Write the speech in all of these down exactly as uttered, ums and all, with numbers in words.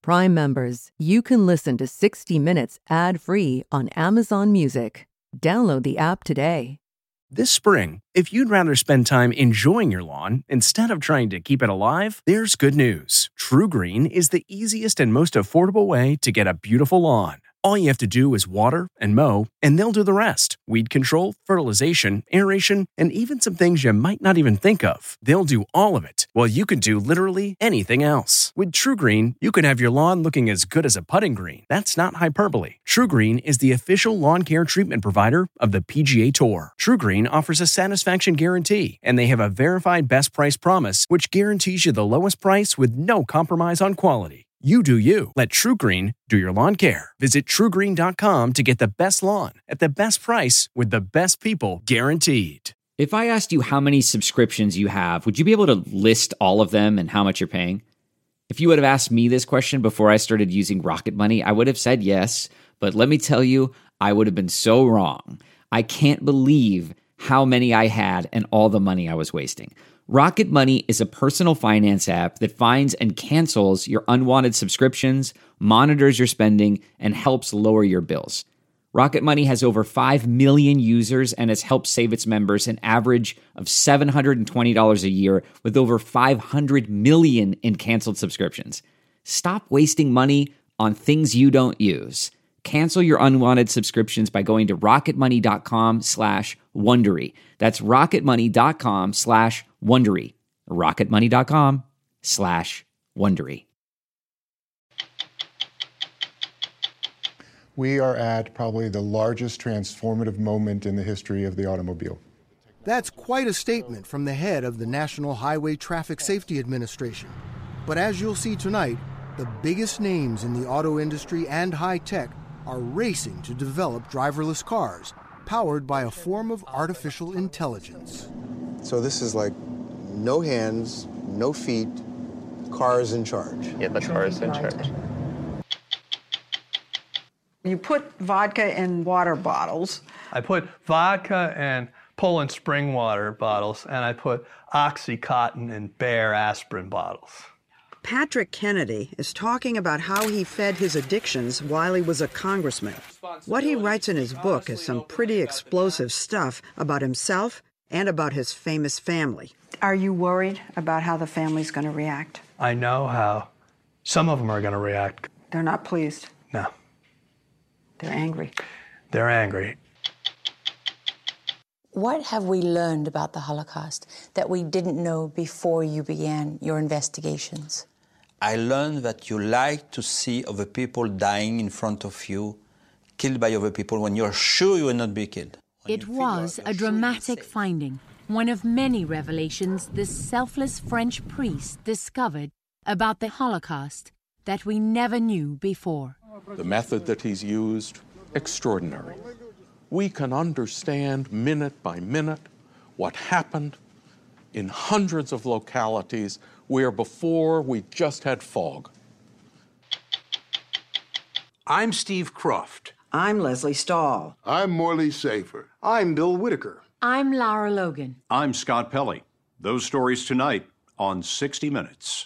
Prime members, you can listen to sixty minutes ad-free on Amazon Music. Download the app today. This spring, if you'd rather spend time enjoying your lawn instead of trying to keep it alive, there's good news. TruGreen is the easiest and most affordable way to get a beautiful lawn. All you have to do is water and mow, and they'll do the rest. Weed control, fertilization, aeration, and even some things you might not even think of. They'll do all of it, while you can do literally anything else. With TruGreen, you can have your lawn looking as good as a putting green. That's not hyperbole. TruGreen is the official lawn care treatment provider of the P G A Tour. TruGreen offers a satisfaction guarantee, and they have a verified best price promise, which guarantees you the lowest price with no compromise on quality. You do you. Let TruGreen do your lawn care. Visit True Green dot com to get the best lawn at the best price with the best people guaranteed. If I asked you how many subscriptions you have, would you be able to list all of them and how much you're paying? If you would have asked me this question before I started using Rocket Money, I would have said yes. But let me tell you, I would have been so wrong. I can't believe how many I had and all the money I was wasting. Rocket Money is a personal finance app that finds and cancels your unwanted subscriptions, monitors your spending, and helps lower your bills. Rocket Money has over five million users and has helped save its members an average of seven hundred twenty dollars a year with over five hundred million in canceled subscriptions. Stop wasting money on things you don't use. Cancel your unwanted subscriptions by going to rocketmoney.com slash Wondery. That's rocketmoney.com slash Wondery. rocketmoney.com slash Wondery. We are at probably the largest transformative moment in the history of the automobile. That's quite a statement from the head of the National Highway Traffic Safety Administration. But as you'll see tonight, the biggest names in the auto industry and high tech are racing to develop driverless cars powered by a form of artificial intelligence. So this is like no hands, no feet, cars in charge. Yeah, the car is in charge. You put vodka in water bottles. I put vodka in Poland spring water bottles, and I put Oxycontin in Bayer aspirin bottles. Patrick Kennedy is talking about how he fed his addictions while he was a congressman. What he writes in his book is some pretty explosive stuff about himself and about his famous family. Are you worried about how the family's going to react? I know how some of them are going to react. They're not pleased. No. They're angry. They're angry. What have we learned about the Holocaust that we didn't know before you began your investigations? I learned that you like to see other people dying in front of you, killed by other people when you're sure you will not be killed. It was a dramatic finding, one of many revelations this selfless French priest discovered about the Holocaust that we never knew before. The method that he's used, extraordinary. We can understand minute by minute what happened in hundreds of localities where before we just had fog. I'm Steve Croft. I'm Leslie Stahl. I'm Morley Safer. I'm Bill Whitaker. I'm Lara Logan. I'm Scott Pelley. Those stories tonight on sixty minutes.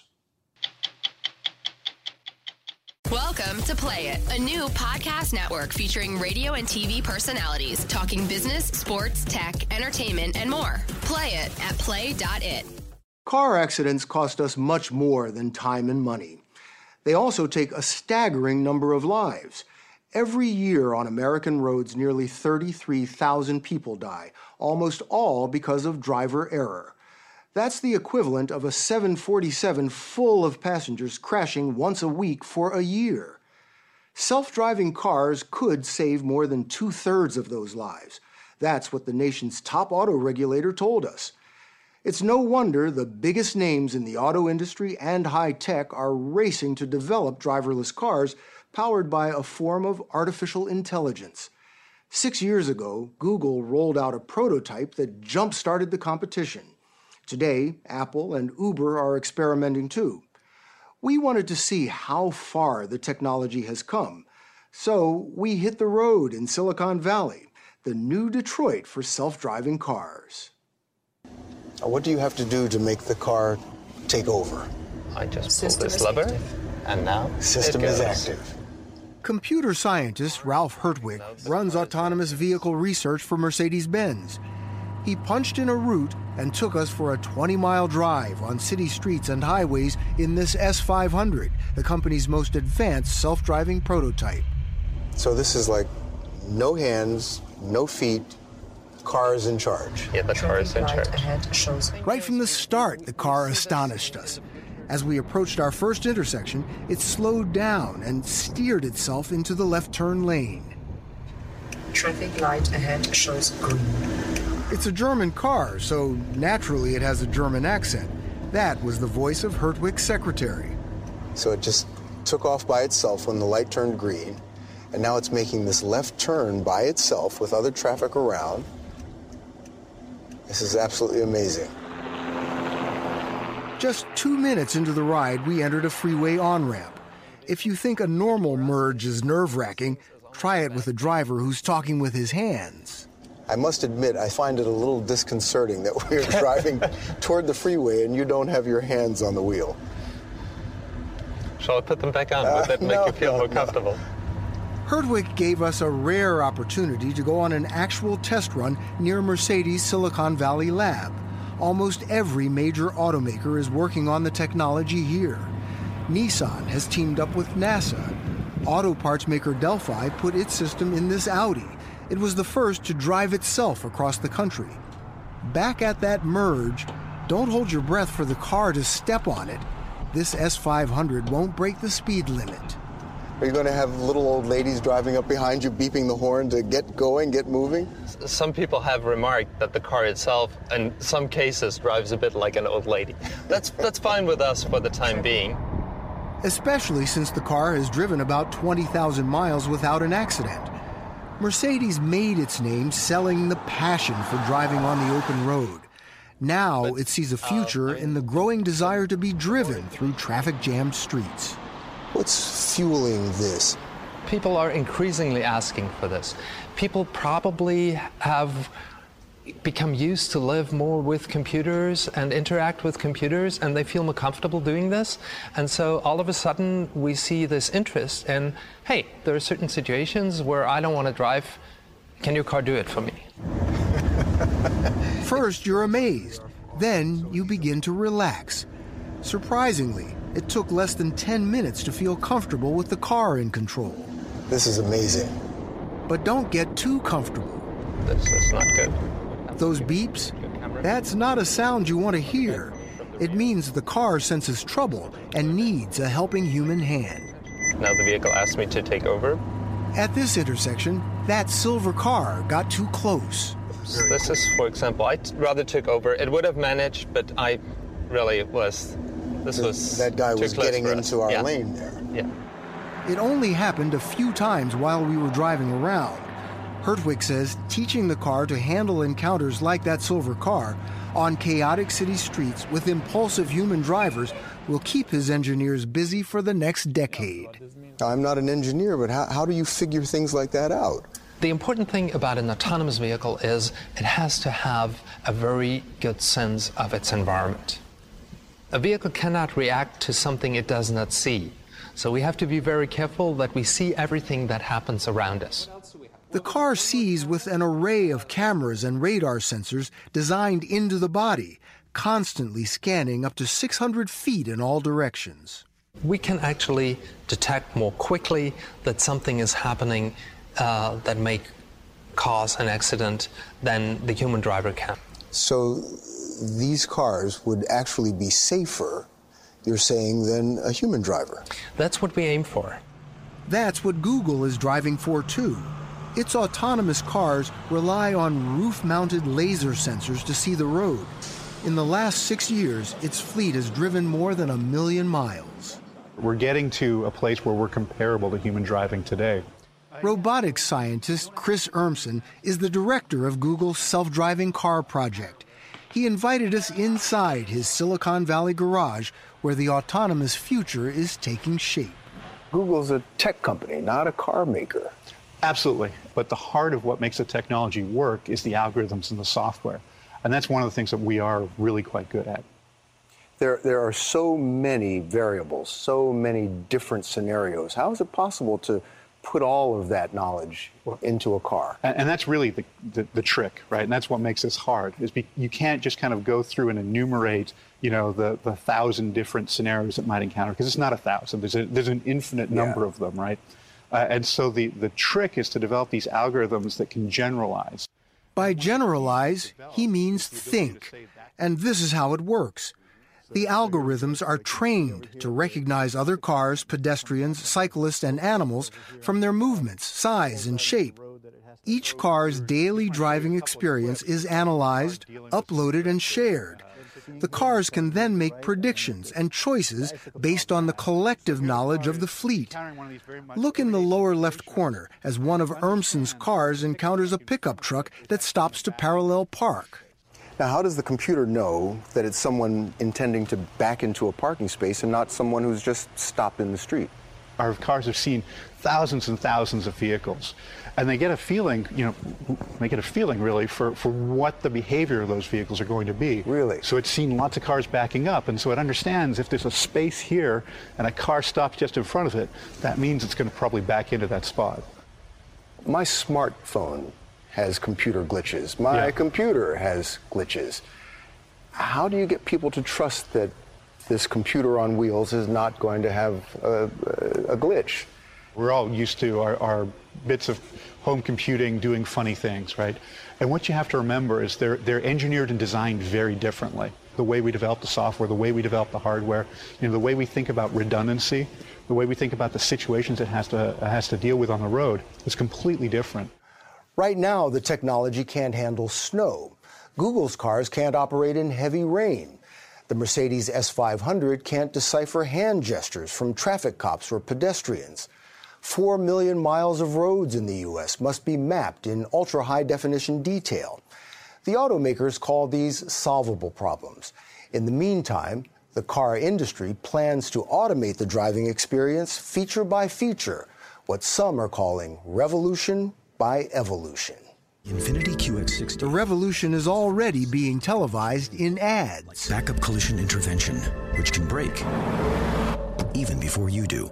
Welcome to Play It, a new podcast network featuring radio and T V personalities talking business, sports, tech, entertainment, and more. Play it at play dot it. Car accidents cost us much more than time and money. They also take a staggering number of lives. Every year on American roads, nearly thirty-three thousand people die, almost all because of driver error. That's the equivalent of a seven forty-seven full of passengers crashing once a week for a year. Self-driving cars could save more than two-thirds of those lives. That's what the nation's top auto regulator told us. It's no wonder the biggest names in the auto industry and high tech are racing to develop driverless cars powered by a form of artificial intelligence. Six years ago, Google rolled out a prototype that jump-started the competition. Today, Apple and Uber are experimenting too. We wanted to see how far the technology has come, so we hit the road in Silicon Valley, the new Detroit for self-driving cars. What do you have to do to make the car take over? I just pull this lever, And now, system is active. Computer scientist Ralph Hertwig runs autonomous vehicle research for Mercedes-Benz. He punched in a route and took us for a twenty-mile drive on city streets and highways in this S five hundred, the company's most advanced self-driving prototype. So this is like no hands, no feet, cars in charge. Yeah, the car is in charge. Right from the start, the car astonished us. As we approached our first intersection, it slowed down and steered itself into the left turn lane. Traffic light ahead shows green. It's a German car, so naturally it has a German accent. That was the voice of Hertwig's secretary. So it just took off by itself when the light turned green, and now it's making this left turn by itself with other traffic around. This is absolutely amazing. Just two minutes into the ride, we entered a freeway on-ramp. If you think a normal merge is nerve-wracking, try it with a driver who's talking with his hands. I must admit, I find it a little disconcerting that we're driving toward the freeway and you don't have your hands on the wheel. Shall I put them back on? Uh, Would that make no, you feel no, more no. comfortable? Hertwig gave us a rare opportunity to go on an actual test run near Mercedes' Silicon Valley lab. Almost every major automaker is working on the technology here. Nissan has teamed up with NASA. Auto parts maker Delphi put its system in this Audi. It was the first to drive itself across the country. Back at that merge, don't hold your breath for the car to step on it. This S five hundred won't break the speed limit. Are you going to have little old ladies driving up behind you, beeping the horn to get going, get moving? Some people have remarked that the car itself, in some cases, drives a bit like an old lady. That's, that's fine with us for the time being. Especially since the car has driven about twenty thousand miles without an accident. Mercedes made its name selling the passion for driving on the open road. Now it sees a future in the growing desire to be driven through traffic-jammed streets. What's fueling this? People are increasingly asking for this. People probably have become used to live more with computers and interact with computers, and they feel more comfortable doing this. And so all of a sudden we see this interest in, hey, there are certain situations where I don't want to drive. Can your car do it for me? First, you're amazed. Then you begin to relax. Surprisingly, it took less than ten minutes to feel comfortable with the car in control. This is amazing. But don't get too comfortable. This is not good. Those beeps? That's not a sound you want to hear. It means the car senses trouble and needs a helping human hand. Now the vehicle asked me to take over. At this intersection, that silver car got too close. This is, for example, I rather took over. It would have managed, but I really was... This was that guy was getting into our yeah. lane there. Yeah. It only happened a few times while we were driving around. Hertwig says teaching the car to handle encounters like that silver car on chaotic city streets with impulsive human drivers will keep his engineers busy for the next decade. I'm not an engineer, but how, how do you figure things like that out? The important thing about an autonomous vehicle is it has to have a very good sense of its environment. A vehicle cannot react to something it does not see. So we have to be very careful that we see everything that happens around us. The car sees with an array of cameras and radar sensors designed into the body, constantly scanning up to six hundred feet in all directions. We can actually detect more quickly that something is happening uh, that may cause an accident than the human driver can. So these cars would actually be safer, you're saying, than a human driver? That's what we aim for. That's what Google is driving for, too. Its autonomous cars rely on roof-mounted laser sensors to see the road. In the last six years, its fleet has driven more than a million miles. We're getting to a place where we're comparable to human driving today. Robotics scientist Chris Urmson is the director of Google's self-driving car project. He invited us inside his Silicon Valley garage where the autonomous future is taking shape. Google's a tech company, not a car maker. Absolutely. But the heart of what makes the technology work is the algorithms and the software. And that's one of the things that we are really quite good at. There, there are so many variables, so many different scenarios. How is it possible to put all of that knowledge into a car? And, and that's really the, the, the trick, right? And that's what makes this hard, is be, you can't just kind of go through and enumerate, you know, the, the thousand different scenarios it might encounter, because it's not a thousand. There's, a, there's an infinite number yeah. of them, right? Uh, and so the, the trick is to develop these algorithms that can generalize. By generalize, he means think. And this is how it works. The algorithms are trained to recognize other cars, pedestrians, cyclists, and animals from their movements, size, and shape. Each car's daily driving experience is analyzed, uploaded, and shared. The cars can then make predictions and choices based on the collective knowledge of the fleet. Look in the lower left corner as one of Urmson's cars encounters a pickup truck that stops to parallel park. Now, how does the computer know that it's someone intending to back into a parking space and not someone who's just stopped in the street? Our cars have seen thousands and thousands of vehicles, and they get a feeling, you know, they get a feeling really for, for what the behavior of those vehicles are going to be. Really? So it's seen lots of cars backing up, and so it understands if there's a space here and a car stops just in front of it, that means it's going to probably back into that spot. My smartphone has computer glitches. My yeah. computer has glitches. How do you get people to trust that this computer on wheels is not going to have a, a glitch? We're all used to our, our bits of home computing doing funny things, right? And what you have to remember is they're, they're engineered and designed very differently. The way we develop the software, the way we develop the hardware, you know, the way we think about redundancy, the way we think about the situations it has to, it has to deal with on the road is completely different. Right now, the technology can't handle snow. Google's cars can't operate in heavy rain. The Mercedes S five hundred can't decipher hand gestures from traffic cops or pedestrians. Four million miles of roads in the U S must be mapped in ultra-high-definition detail. The automakers call these solvable problems. In the meantime, the car industry plans to automate the driving experience feature by feature, what some are calling revolution by evolution. Infiniti Q X sixty. The revolution is already being televised in ads. Backup collision intervention, which can brake even before you do.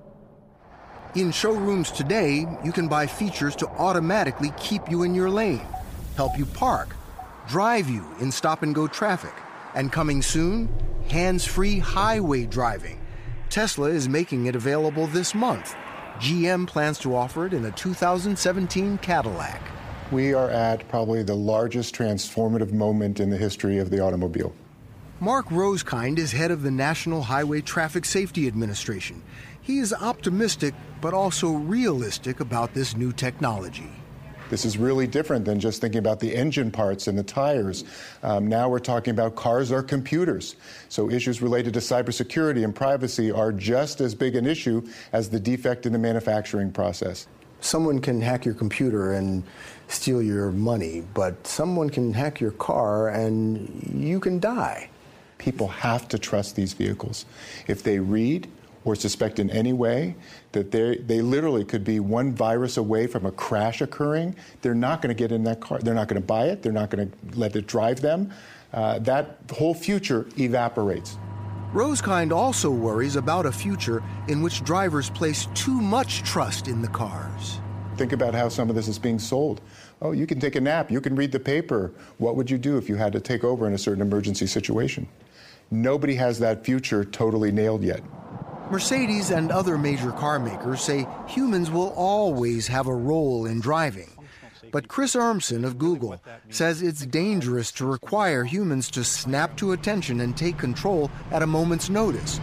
In showrooms today, you can buy features to automatically keep you in your lane, help you park, drive you in stop-and-go traffic, and coming soon, hands-free highway driving. Tesla is making it available this month. G M plans to offer it in a two thousand seventeen Cadillac. We are at probably the largest transformative moment in the history of the automobile. Mark Rosekind is head of the National Highway Traffic Safety Administration. He is optimistic, but also realistic about this new technology. This is really different than just thinking about the engine parts and the tires. Um, now we're talking about cars are computers. So issues related to cybersecurity and privacy are just as big an issue as the defect in the manufacturing process. Someone can hack your computer and steal your money, but someone can hack your car and you can die. People have to trust these vehicles. If they read or suspect in any way that they they literally could be one virus away from a crash occurring, they're not going to get in that car. They're not going to buy it. They're not going to let it drive them. Uh, that whole future evaporates. Rosekind also worries about a future in which drivers place too much trust in the cars. Think about how some of this is being sold. Oh, you can take a nap. You can read the paper. What would you do if you had to take over in a certain emergency situation? Nobody has that future totally nailed yet. Mercedes and other major car makers say humans will always have a role in driving. But Chris Urmson of Google says it's dangerous to require humans to snap to attention and take control at a moment's notice.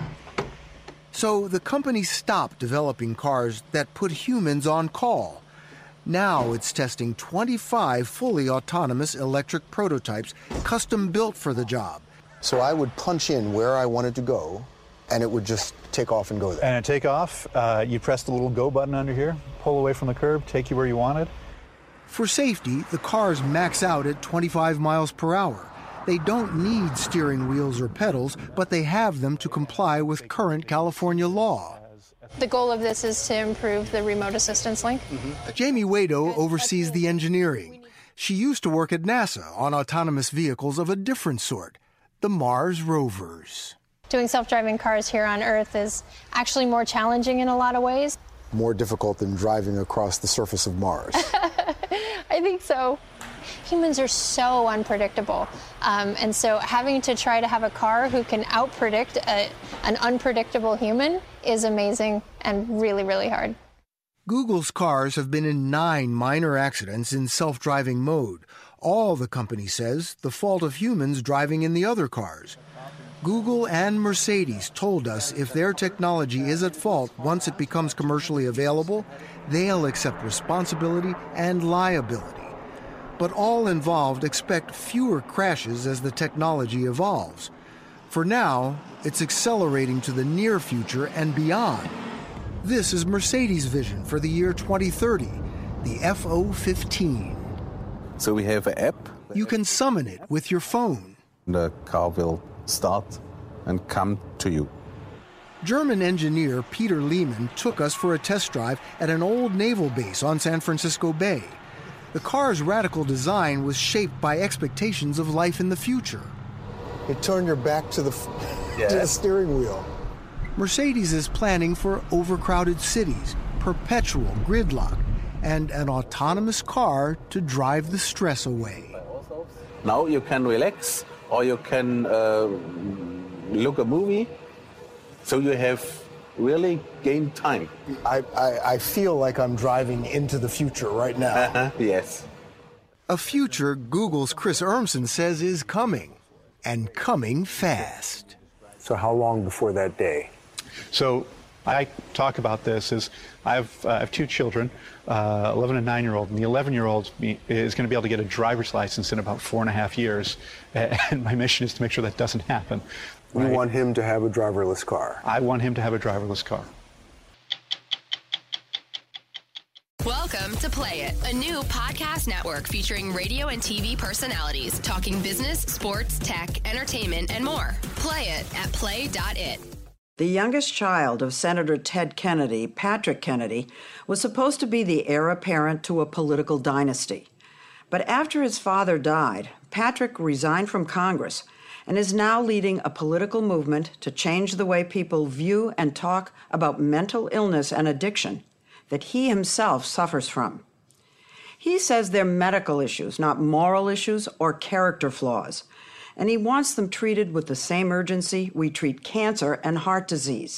So the company stopped developing cars that put humans on call. Now it's testing twenty-five fully autonomous electric prototypes custom built for the job. So I would punch in where I wanted to go, and it would just take off and go there. And to take off, uh, you press the little go button under here, pull away from the curb, take you where you wanted. For safety, the cars max out at twenty-five miles per hour. They don't need steering wheels or pedals, but they have them to comply with current California law. The goal of this is to improve the remote assistance link. Mm-hmm. Jamie Wado oversees the engineering. She used to work at NASA on autonomous vehicles of a different sort. the Mars rovers. Doing self-driving cars here on Earth is actually more challenging in a lot of ways. More difficult than driving across the surface of Mars. I think so. Humans are so unpredictable. Um, and so having to try to have a car who can outpredict a, an unpredictable human is amazing and really, really hard. Google's cars have been in nine minor accidents in self-driving mode. All, the company says, the fault of humans driving in the other cars. Google and Mercedes told us if their technology is at fault once it becomes commercially available, they'll accept responsibility and liability. But all involved expect fewer crashes as the technology evolves. For now, it's accelerating to the near future and beyond. This is Mercedes' vision for the year twenty thirty, the F O fifteen. So we have an app. You can summon it with your phone. The car will start and come to you. German engineer Peter Lehmann took us for a test drive at an old naval base on San Francisco Bay. The car's radical design was shaped by expectations of life in the future. You turn your back to the, yes. to the steering wheel. Mercedes is planning for overcrowded cities, perpetual gridlock, and an autonomous car to drive the stress away. Now you can relax, or you can uh, look a movie, so you have really gained time. I, I, I feel like I'm driving into the future right now. Uh-huh, yes. A future Google's Chris Urmson says is coming, and coming fast. So how long before that day? So I talk about this as I have, uh, I have two children, uh, eleven and nine-year-old, and the eleven-year-old is going to be able to get a driver's license in about four and a half years, and my mission is to make sure that doesn't happen. You right? want him to have a driverless car? I want him to have a driverless car. Welcome to Play It, a new podcast network featuring radio and T V personalities talking business, sports, tech, entertainment, and more. Play it at play dot it. The youngest child of Senator Ted Kennedy, Patrick Kennedy, was supposed to be the heir apparent to a political dynasty. But after his father died, Patrick resigned from Congress and is now leading a political movement to change the way people view and talk about mental illness and addiction that he himself suffers from. He says they're medical issues, not moral issues or character flaws, and he wants them treated with the same urgency we treat cancer and heart disease.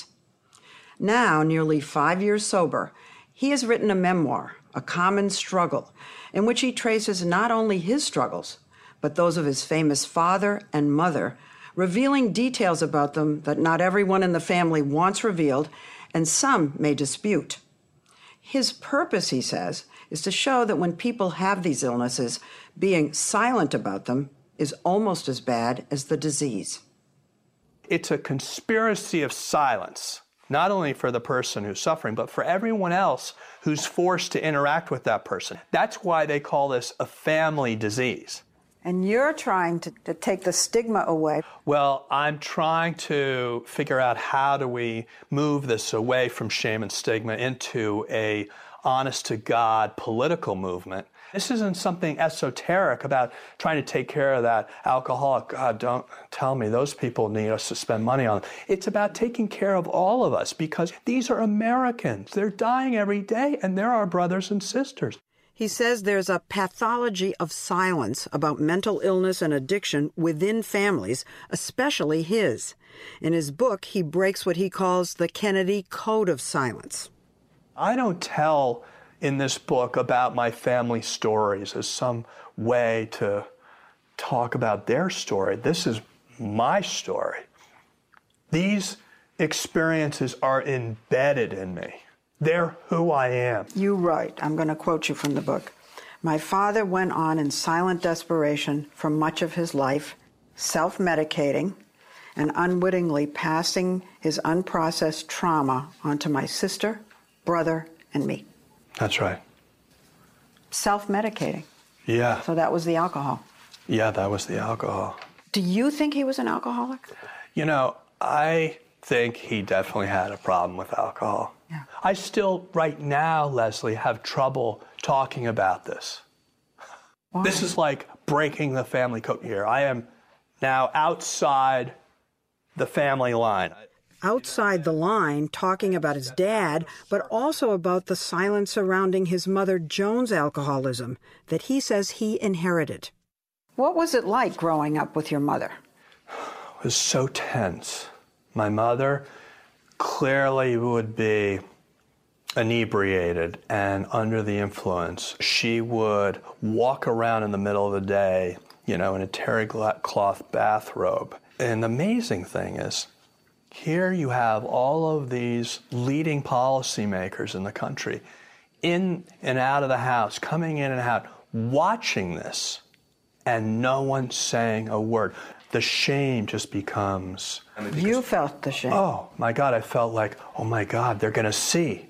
Now, nearly five years sober, he has written a memoir, A Common Struggle, in which he traces not only his struggles, but those of his famous father and mother, revealing details about them that not everyone in the family wants revealed, and some may dispute. His purpose, he says, is to show that when people have these illnesses, being silent about them is almost as bad as the disease. It's a conspiracy of silence, not only for the person who's suffering, but for everyone else who's forced to interact with that person. That's why they call this a family disease. And you're trying to, to take the stigma away. Well, I'm trying to figure out how do we move this away from shame and stigma into a honest-to-God political movement. This isn't something esoteric about trying to take care of that alcoholic. God, don't tell me those people need us to spend money on them. It's about taking care of all of us because these are Americans. They're dying every day, and they're our brothers and sisters. He says there's a pathology of silence about mental illness and addiction within families, especially his. In his book, he breaks what he calls the Kennedy Code of Silence. I don't tell in this book about my family stories as some way to talk about their story. This is my story. These experiences are embedded in me. They're who I am. You write, I'm going to quote you from the book. My father went on in silent desperation for much of his life, self-medicating and unwittingly passing his unprocessed trauma onto my sister, brother, and me. That's right. Self-medicating. Yeah. So that was the alcohol. Yeah, that was the alcohol. Do you think he was an alcoholic? You know, I think he definitely had a problem with alcohol. Yeah. I still, right now, Leslie, have trouble talking about this. Why? This is like breaking the family code here. I am Now, outside the family line. Outside the line, talking about his dad, but also about the silence surrounding his mother Joan's alcoholism that he says he inherited. What was it like growing up with your mother? It was so tense. My mother clearly would be inebriated and under the influence. She would walk around in the middle of the day, you know, in a terry cloth bathrobe. And the amazing thing is, here you have all of these leading policymakers in the country, in and out of the house, coming in and out, watching this, and no one saying a word. The shame just becomes... You felt the shame. Oh, my God, I felt like, oh, my God, they're going to see.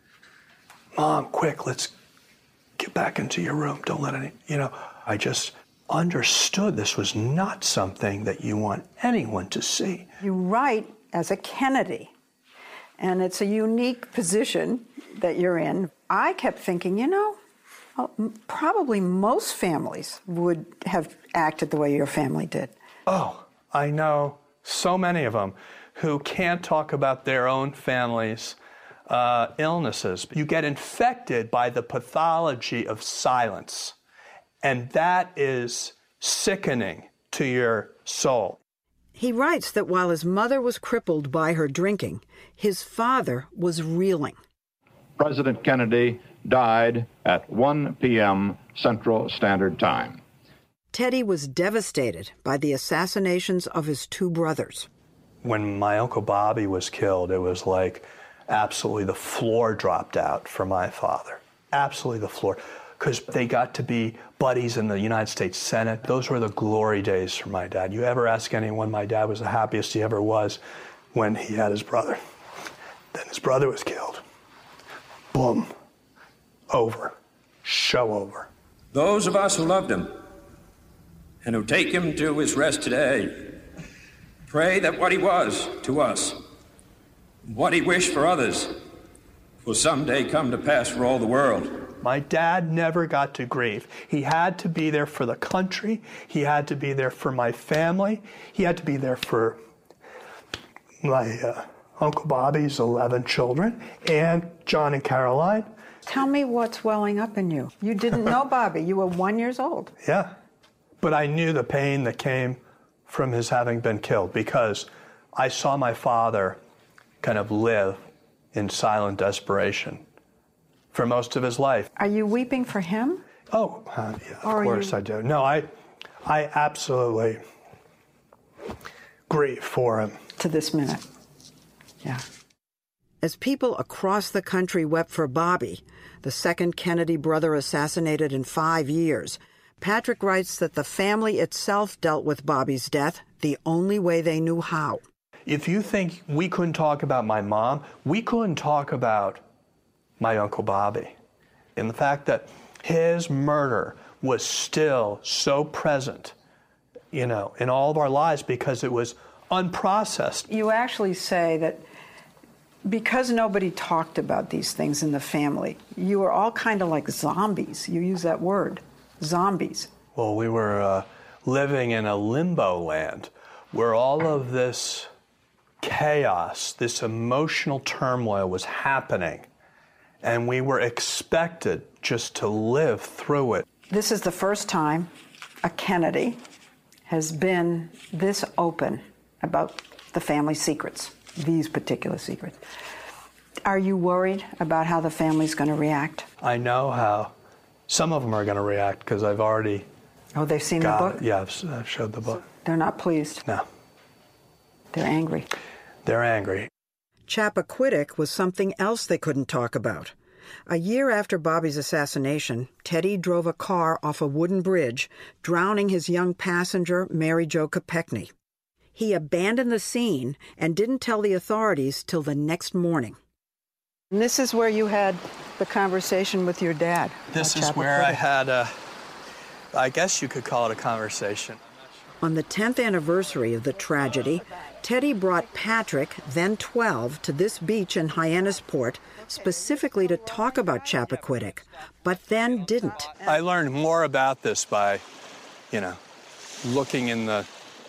Mom, quick, let's get back into your room. Don't let any... You know, I just understood this was not something that you want anyone to see. You write as a Kennedy, and it's a unique position that you're in. I kept thinking, you know, well, probably most families would have acted the way your family did. Oh, I know so many of them who can't talk about their own family's uh, illnesses. You get infected by the pathology of silence, and that is sickening to your soul. He writes that while his mother was crippled by her drinking, his father was reeling. President Kennedy died at one p.m. Central Standard Time. Teddy was devastated by the assassinations of his two brothers. When my Uncle Bobby was killed, it was like absolutely the floor dropped out for my father. Absolutely the floor. Because they got to be buddies in the United States Senate. Those were the glory days for my dad. You ever ask anyone, my dad was the happiest he ever was when he had his brother. Then his brother was killed. Boom. Over. Show over. Those of us who loved him and who take him to his rest today, pray that what he was to us, what he wished for others, will someday come to pass for all the world. My dad never got to grieve. He had to be there for the country. He had to be there for my family. He had to be there for my uh, Uncle Bobby's eleven children and John and Caroline. Tell me what's welling up in you. You didn't know Bobby. You were one years old. Yeah. But I knew the pain that came from his having been killed because I saw my father kind of live in silent desperation for most of his life. Are you weeping for him? Oh, uh, yeah, of or course you... I do. No, I, I absolutely grieve for him. To this minute. Yeah. As people across the country wept for Bobby, the second Kennedy brother assassinated in five years, Patrick writes that the family itself dealt with Bobby's death the only way they knew how. If you think we couldn't talk about my mom, we couldn't talk about my Uncle Bobby. And the fact that his murder was still so present, you know, in all of our lives because it was unprocessed. You actually say that because nobody talked about these things in the family, you were all kind of like zombies. You use that word, zombies. Well, we were uh, living in a limbo land where all of this chaos, this emotional turmoil was happening. And we were expected just to live through it. This is the first time a Kennedy has been this open about the family secrets, these particular secrets. Are you worried about how the family's going to react? I know how some of them are going to react because I've already... Oh, they've seen got the book? It. Yeah, I've, I've showed the book. They're not pleased? No. They're angry? They're angry. Chappaquiddick was something else they couldn't talk about. A year after Bobby's assassination, Teddy drove a car off a wooden bridge, drowning his young passenger, Mary Jo Kopechne. He abandoned the scene and didn't tell the authorities till the next morning. And this is where you had the conversation with your dad. This is where I had a, I guess you could call it a conversation. On the tenth anniversary of the tragedy, Teddy brought Patrick, then twelve, to this beach in Hyannisport specifically to talk about Chappaquiddick, but then didn't. I learned more about this by, you know, looking in the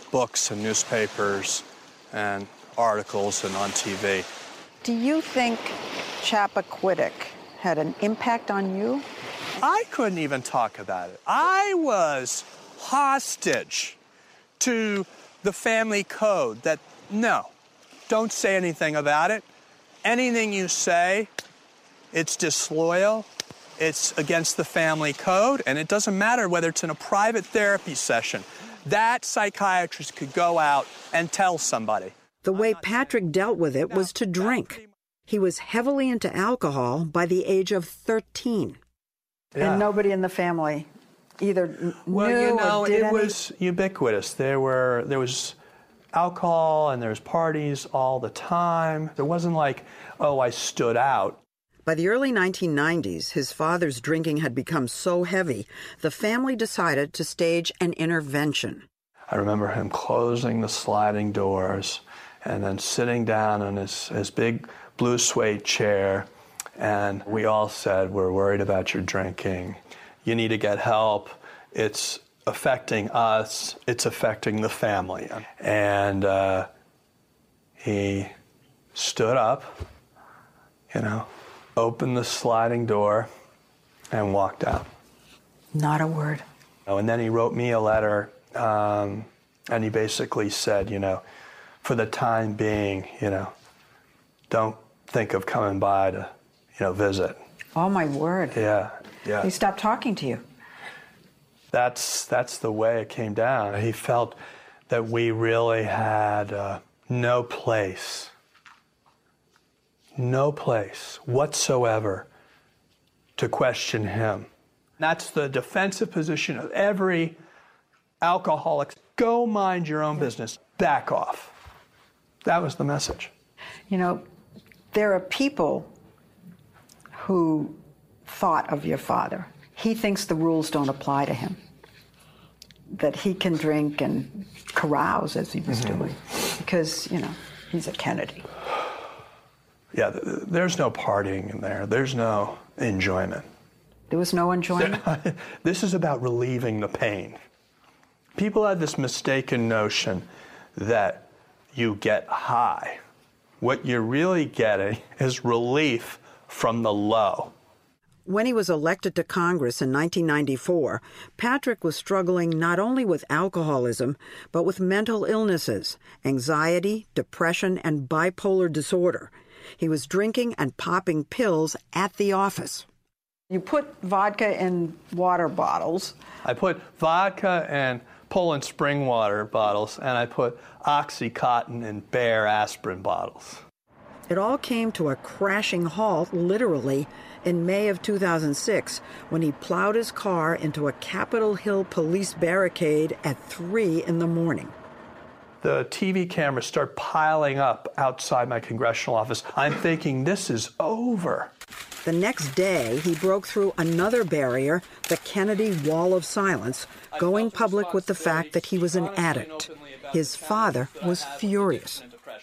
books and newspapers and articles and on T V. Do you think Chappaquiddick had an impact on you? I couldn't even talk about it. I was hostage to the family code that, no, don't say anything about it. Anything you say, it's disloyal, it's against the family code, and it doesn't matter whether it's in a private therapy session. That psychiatrist could go out and tell somebody. The way Patrick dealt with it was to drink. He was heavily into alcohol by the age of thirteen. Yeah. And nobody in the family either knew well, you know, or did it any? was ubiquitous. There were there was alcohol and there was parties all the time. There wasn't like, oh, I stood out. By the early nineteen nineties, his father's drinking had become so heavy, the family decided to stage an intervention. I remember him closing the sliding doors and then sitting down in his, his big blue suede chair, and we all said, we're worried about your drinking. You need to get help. It's affecting us. It's affecting the family. And uh, he stood up, you know, opened the sliding door, and walked out. Not a word. Oh, and then he wrote me a letter, um, and he basically said, you know, for the time being, you know, don't think of coming by to, you know, visit. Oh, my word. Yeah, yeah. He stopped talking to you. That's that's the way it came down. He felt that we really had uh, no place, no place whatsoever to question him. That's the defensive position of every alcoholic. Go mind your own business. Back off. That was the message. You know, there are people who thought of your father. He thinks the rules don't apply to him, that he can drink and carouse as he was mm-hmm. doing because, you know, he's a Kennedy. Yeah, th- there's no partying in there. There's no enjoyment. There was no enjoyment? This is about relieving the pain. People had this mistaken notion that you get high. What you're really getting is relief from the low. When he was elected to Congress in nineteen ninety-four, Patrick was struggling not only with alcoholism, but with mental illnesses, anxiety, depression, and bipolar disorder. He was drinking and popping pills at the office. You put vodka in water bottles. I put vodka in Poland spring water bottles, and I put OxyContin in Bayer aspirin bottles. It all came to a crashing halt, literally, in May of two thousand six, when he plowed his car into a Capitol Hill police barricade at three in the morning. The T V cameras start piling up outside my congressional office. I'm thinking, this is over. The next day, he broke through another barrier, the Kennedy Wall of Silence, going public with the fact that he was an addict. His father was furious.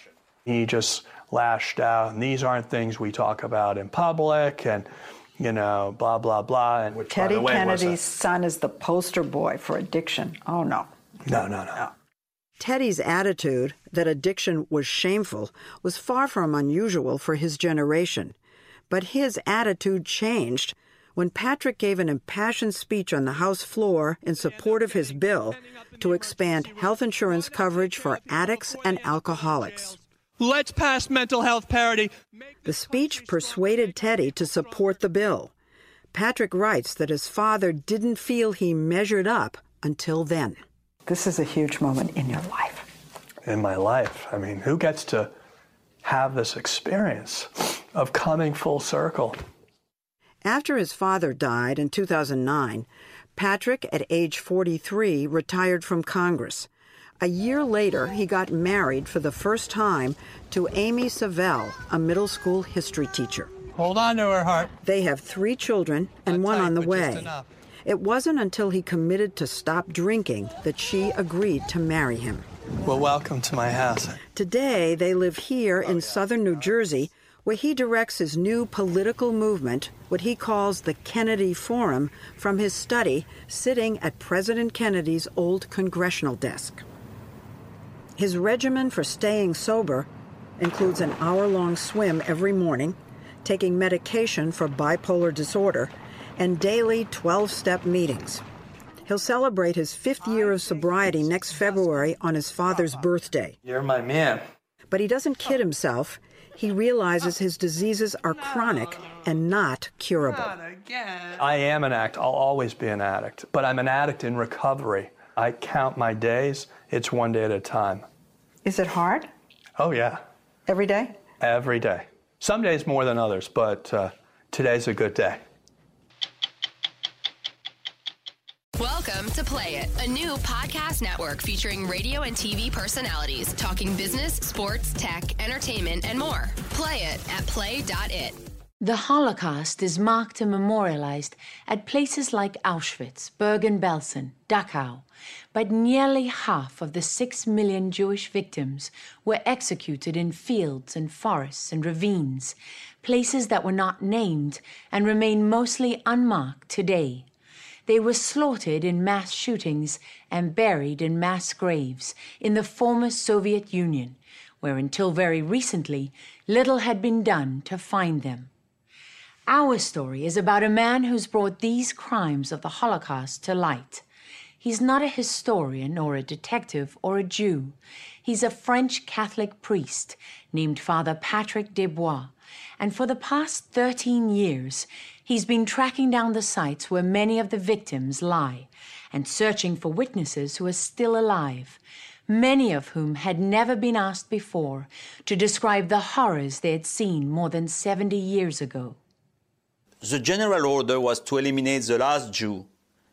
He just lashed out, and these aren't things we talk about in public, and, you know, blah, blah, blah. And which, Teddy by the way, Kennedy's son is the poster boy for addiction. Oh, no. No, no, no. Teddy's attitude that addiction was shameful was far from unusual for his generation. But his attitude changed when Patrick gave an impassioned speech on the House floor in support of his bill to expand health insurance coverage for addicts and alcoholics. Let's pass mental health parity. The speech persuaded Teddy to support the bill. Patrick writes that his father didn't feel he measured up until then. This is a huge moment in your life. In my life. I mean, who gets to have this experience of coming full circle? After his father died in two thousand nine, Patrick, at age forty-three, retired from Congress. A year later, he got married for the first time to Amy Savell, a middle school history teacher. Hold on to her heart. They have three children and Not one tight, on the but way. just enough. It wasn't until he committed to stop drinking that she agreed to marry him. Well, welcome to my house. Today, they live here in southern New Jersey, where he directs his new political movement, what he calls the Kennedy Forum, from his study, sitting at President Kennedy's old congressional desk. His regimen for staying sober includes an hour-long swim every morning, taking medication for bipolar disorder, and daily twelve-step meetings. He'll celebrate his fifth year of sobriety next February on his father's birthday. You're my man. But he doesn't kid himself. He realizes his diseases are chronic and not curable. I am an addict. I'll always be an addict. But I'm an addict in recovery. I count my days. It's one day at a time. Is it hard? Oh, yeah. Every day? Every day. Some days more than others, but uh, today's a good day. Welcome to Play It, a new podcast network featuring radio and T V personalities talking business, sports, tech, entertainment, and more. Play it at play dot it. The Holocaust is marked and memorialized at places like Auschwitz, Bergen-Belsen, Dachau, but nearly half of the six million Jewish victims were executed in fields and forests and ravines, places that were not named and remain mostly unmarked today. They were slaughtered in mass shootings and buried in mass graves in the former Soviet Union, where until very recently, little had been done to find them. Our story is about a man who's brought these crimes of the Holocaust to light. He's not a historian or a detective or a Jew. He's a French Catholic priest named Father Patrick Desbois, and for the past thirteen years, he's been tracking down the sites where many of the victims lie and searching for witnesses who are still alive, many of whom had never been asked before to describe the horrors they had seen more than seventy years ago. The general order was to eliminate the last Jew,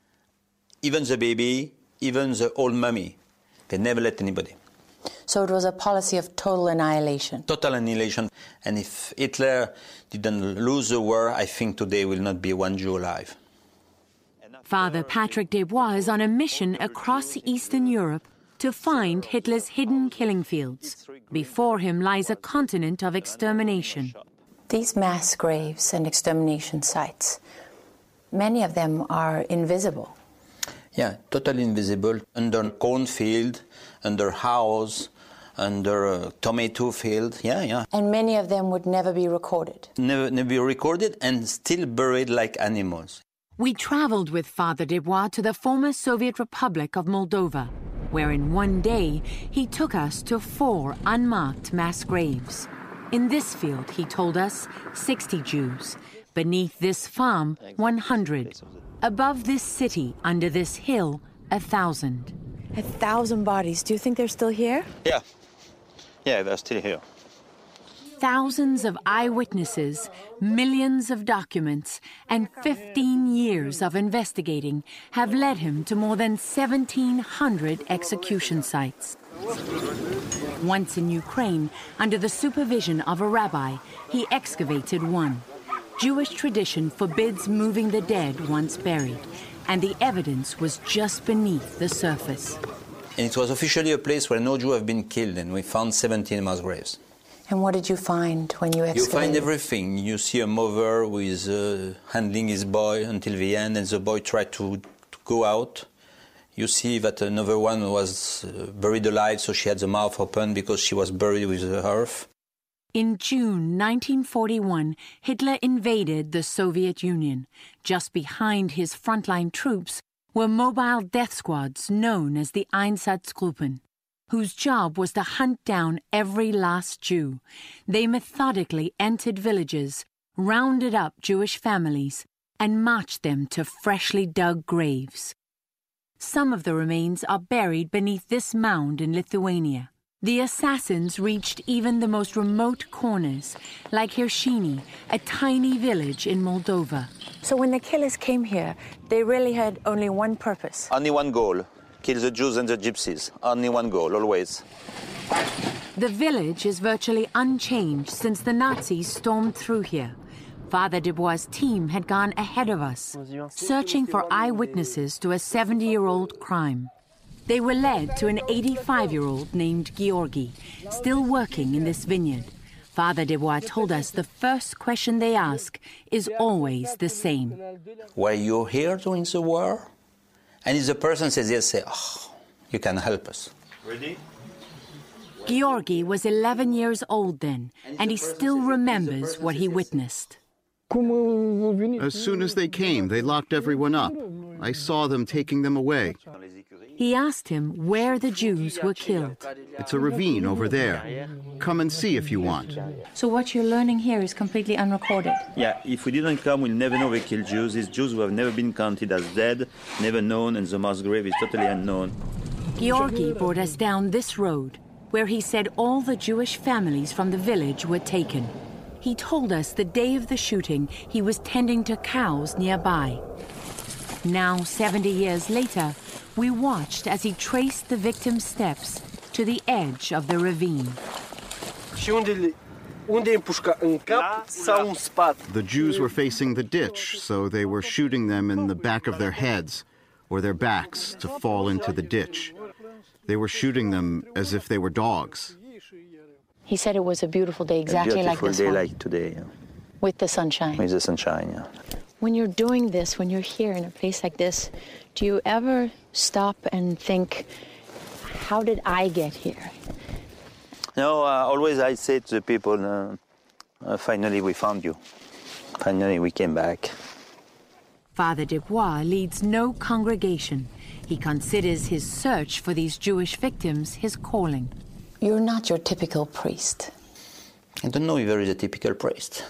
even the baby, even the old mummy. They never let anybody. So it was a policy of total annihilation. Total annihilation. And if Hitler didn't lose the war, I think today will not be one Jew alive. Father Patrick Desbois is on a mission across Eastern Europe to find Hitler's hidden killing fields. Before him lies a continent of extermination. These mass graves and extermination sites, many of them are invisible. Yeah, totally invisible, under cornfield, under house, under a tomato field, yeah, yeah. And many of them would never be recorded. Never, never be recorded and still buried like animals. We traveled with Father Desbois to the former Soviet Republic of Moldova, where in one day he took us to four unmarked mass graves. In this field, he told us, sixty Jews. Beneath this farm, one hundred. Above this city, under this hill, a thousand. A thousand bodies. Do you think they're still here? Yeah. Yeah, they're still here. Thousands of eyewitnesses, millions of documents, and fifteen years of investigating have led him to more than seventeen hundred execution sites. Once in Ukraine, under the supervision of a rabbi, he excavated one. Jewish tradition forbids moving the dead once buried, and the evidence was just beneath the surface. And it was officially a place where no Jew have been killed, and we found seventeen mass graves. And what did you find when you excavated? You find everything. You see a mother who is uh, handling his boy until the end, and the boy tried to, to go out. You see that another one was uh, buried alive, so she had the mouth open because she was buried with the earth. In June nineteen forty-one, Hitler invaded the Soviet Union. Just behind his frontline troops were mobile death squads known as the Einsatzgruppen, whose job was to hunt down every last Jew. They methodically entered villages, rounded up Jewish families, and marched them to freshly dug graves. Some of the remains are buried beneath this mound in Lithuania. The assassins reached even the most remote corners, like Hirshini, a tiny village in Moldova. So when the killers came here, they really had only one purpose? Only one goal. Kill the Jews and the Gypsies. Only one goal, always. The village is virtually unchanged since the Nazis stormed through here. Father Desbois' team had gone ahead of us, searching for eyewitnesses to a seventy-year-old crime. They were led to an eighty-five-year-old named Georgi, still working in this vineyard. Father Desbois told us the first question they ask is always the same. Were you here during the war? And if the person says yes, say, oh, you can help us. Ready? Georgi was eleven years old then, and he still remembers what he witnessed. As soon as they came, they locked everyone up. I saw them taking them away. He asked him where the Jews were killed. It's a ravine over there. Come and see if you want. So what you're learning here is completely unrecorded? Yeah, if we didn't come, we'll never know we killed Jews. These Jews who have never been counted as dead, never known, and the mass grave is totally unknown. Georgi brought us down this road, where he said all the Jewish families from the village were taken. He told us the day of the shooting he was tending to cows nearby. Now, seventy years later, we watched as he traced the victim's steps to the edge of the ravine. The Jews were facing the ditch, so they were shooting them in the back of their heads or their backs to fall into the ditch. They were shooting them as if they were dogs. He said it was a beautiful day, exactly like this day one. like today. Yeah. With the sunshine. With the sunshine, yeah. When you're doing this, when you're here in a place like this, do you ever stop and think, how did I get here? No, uh, always I say to the people, uh, uh, finally we found you. Finally we came back. Father Desbois leads no congregation. He considers his search for these Jewish victims his calling. You're not your typical priest. I don't know if there is a typical priest.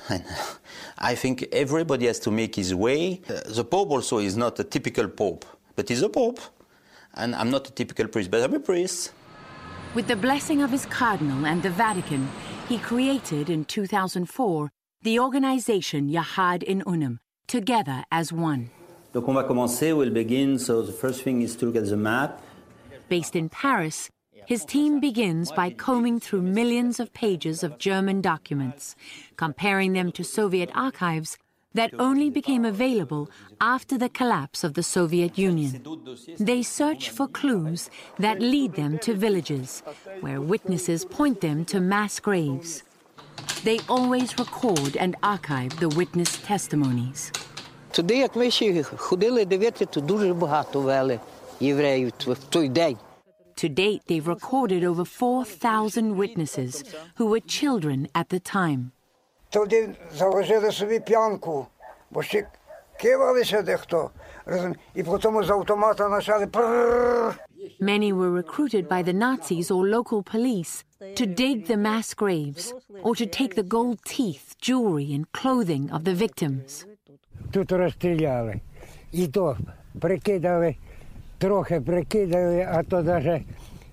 I think everybody has to make his way. Uh, the Pope also is not a typical Pope, but he's a Pope. And I'm not a typical priest, but I'm a priest. With the blessing of his cardinal and the Vatican, he created in two thousand four the organization Yahad in Unum, together as one. Donc on va commencer, we'll begin. So the first thing is to look at the map. Based in Paris, his team begins by combing through millions of pages of German documents, comparing them to Soviet archives that only became available after the collapse of the Soviet Union. They search for clues that lead them to villages, where witnesses point them to mass graves. They always record and archive the witness testimonies. Туди, як ми ще ходили дивитися, то дуже багато вели євреїв в той день. To date, they've recorded over four thousand witnesses who were children at the time. Тоді заложили собі п'янку, бо ще кивалися дехто, і потім з автомата почали прррррр. Many were recruited by the Nazis or local police to dig the mass graves or to take the gold teeth, jewelry and clothing of the victims. Тут розстріляли, і то прикидали, трохи прикидали, а то навіть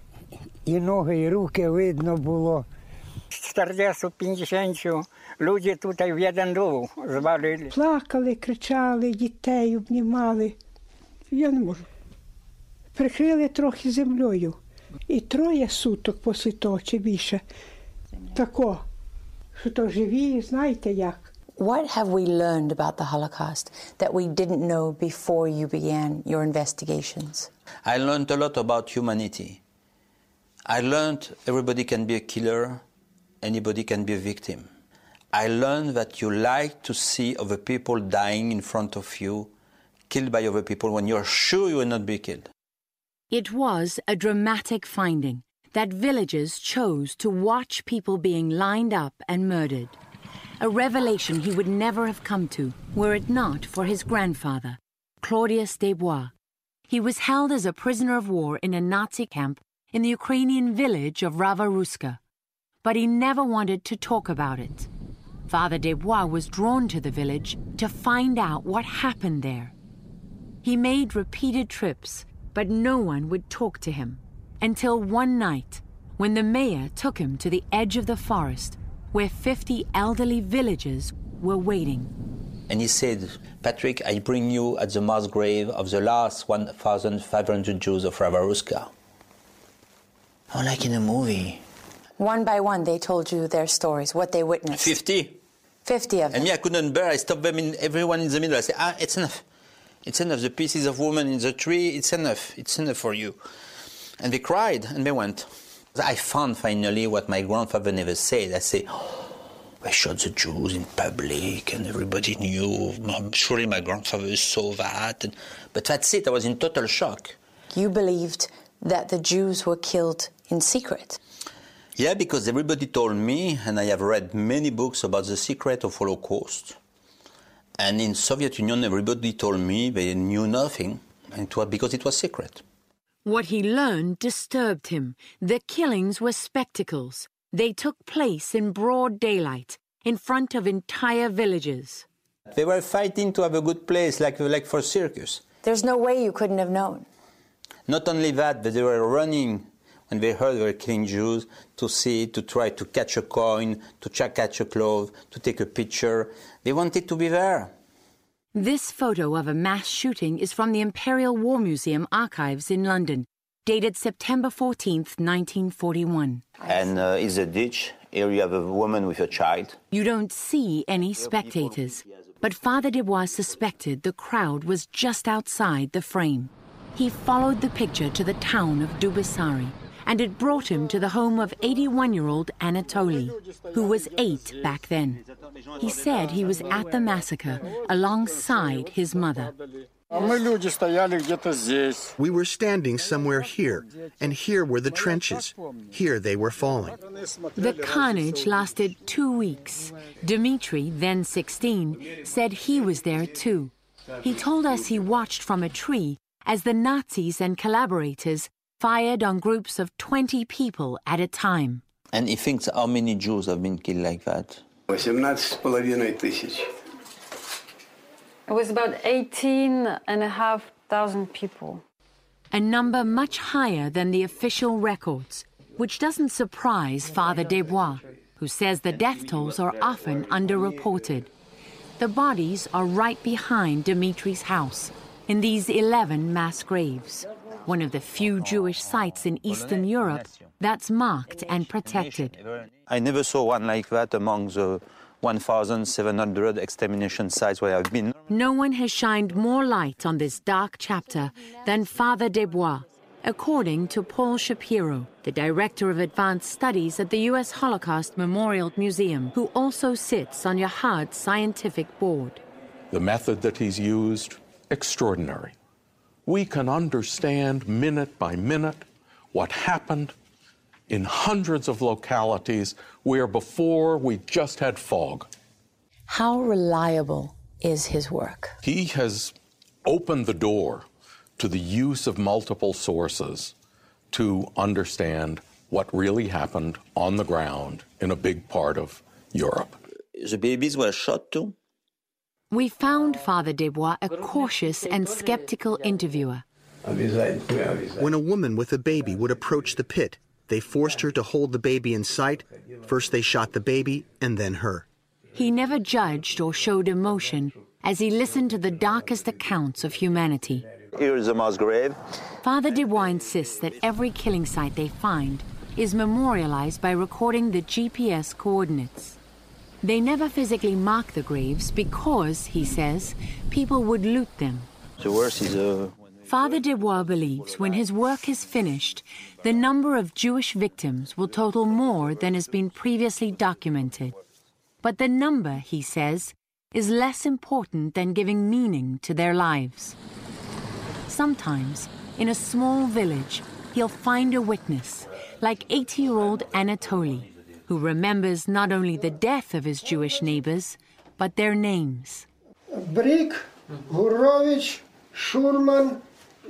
і ноги, і руки видно було. Стардесу, пенсіонцію, люди тут в один дом звалили. Плакали, кричали, дітей обнімали. Я не можу. Прикрили трохи землею. І троє суток після того, чи більше. Тако, що то живі, знаєте як. What have we learned about the Holocaust that we didn't know before you began your investigations? I learned a lot about humanity. I learned everybody can be a killer, anybody can be a victim. I learned that you like to see other people dying in front of you, killed by other people when you're sure you will not be killed. It was a dramatic finding that villagers chose to watch people being lined up and murdered. A revelation he would never have come to were it not for his grandfather, Claudius Desbois. He was held as a prisoner of war in a Nazi camp in the Ukrainian village of Rava-Ruska, but he never wanted to talk about it. Father Desbois was drawn to the village to find out what happened there. He made repeated trips, but no one would talk to him, until one night, when the mayor took him to the edge of the forest, where fifty elderly villagers were waiting. And he said, Patrick, I bring you at the mass grave of the last one thousand five hundred Jews of Rava-Ruska. Oh, like in a movie. One by one, they told you their stories, what they witnessed. Fifty. Fifty of them. And me, I couldn't bear. I stopped them, in, everyone in the middle. I said, ah, it's enough. It's enough. The pieces of woman in the tree, it's enough. It's enough for you. And they cried, and they went. I found finally what my grandfather never said. I say, oh, I shot the Jews in public and everybody knew. Surely my grandfather saw that. And, but that's it. I was in total shock. You believed that the Jews were killed in secret? Yeah, because everybody told me, and I have read many books about the secret of Holocaust. And in Soviet Union, everybody told me they knew nothing, and it was because it was secret. What he learned disturbed him. The killings were spectacles. They took place in broad daylight, in front of entire villages. They were fighting to have a good place, like, like for circus. There's no way you couldn't have known. Not only that, but they were running when they heard they were killing Jews, to see, to try to catch a coin, to catch a cloth, to take a picture. They wanted to be there. This photo of a mass shooting is from the Imperial War Museum archives in London, dated September fourteenth, nineteen forty-one. And uh, it's a ditch. Here you have a woman with a child. You don't see any spectators, but Father Desbois suspected the crowd was just outside the frame. He followed the picture to the town of Dubisari, and it brought him to the home of eighty-one-year-old Anatoly, who was eight back then. He said he was at the massacre alongside his mother. We were standing somewhere here, and here were the trenches. Here they were falling. The carnage lasted two weeks. Dmitri, then sixteen, said he was there too. He told us he watched from a tree as the Nazis and collaborators fired on groups of twenty people at a time. And he thinks how many Jews have been killed like that? It was about eighteen and a half thousand people. A number much higher than the official records, which doesn't surprise Father Desbois, who says the death tolls are often underreported. The bodies are right behind Dimitri's house, in these eleven mass graves, one of the few Jewish sites in Eastern Europe that's marked and protected. I never saw one like that among the one thousand seven hundred extermination sites where I've been. No one has shined more light on this dark chapter than Father Desbois, according to Paul Shapiro, the director of advanced studies at the U S Holocaust Memorial Museum, who also sits on Yahad's scientific board. The method that he's used, extraordinary. We can understand minute by minute what happened in hundreds of localities where before we just had fog. How reliable is his work? He has opened the door to the use of multiple sources to understand what really happened on the ground in a big part of Europe. The babies were shot too? We found Father Desbois a cautious and skeptical interviewer. When a woman with a baby would approach the pit, they forced her to hold the baby in sight. First they shot the baby and then her. He never judged or showed emotion as he listened to the darkest accounts of humanity. Here is a mass grave. Father Desbois insists that every killing site they find is memorialized by recording the G P S coordinates. They never physically mark the graves because, he says, people would loot them. The worst is uh... Father Desbois believes when his work is finished, the number of Jewish victims will total more than has been previously documented. But the number, he says, is less important than giving meaning to their lives. Sometimes, in a small village, he'll find a witness, like eighty-year-old Anatoly, who remembers not only the death of his Jewish neighbors, but their names. Brick, Gurovich, Schurman,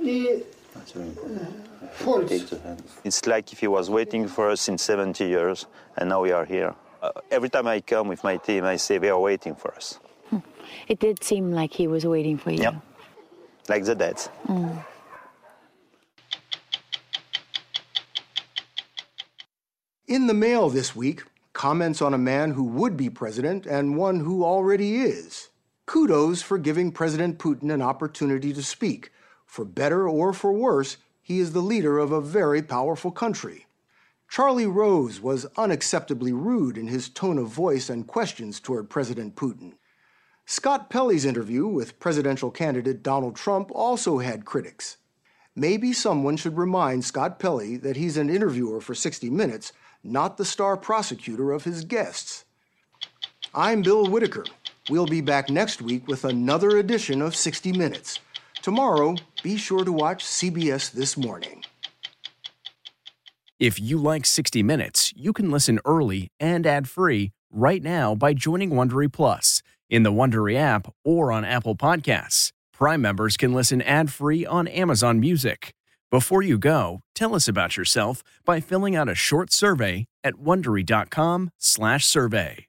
It's like if he was waiting for us in seventy years, and now we are here. Uh, every time I come with my team, I say they are waiting for us. It did seem like he was waiting for you. Yep. Like the dead. Mm. In the mail this week, comments on a man who would be president and one who already is. Kudos for giving President Putin an opportunity to speak. For better or for worse, he is the leader of a very powerful country. Charlie Rose was unacceptably rude in his tone of voice and questions toward President Putin. Scott Pelley's interview with presidential candidate Donald Trump also had critics. Maybe someone should remind Scott Pelley that he's an interviewer for sixty minutes, not the star prosecutor of his guests. I'm Bill Whitaker. We'll be back next week with another edition of sixty minutes. Tomorrow, be sure to watch C B S This Morning. If you like sixty minutes, you can listen early and ad-free right now by joining Wondery Plus in the Wondery app or on Apple Podcasts. Prime members can listen ad-free on Amazon Music. Before you go, tell us about yourself by filling out a short survey at Wondery dot com slash survey.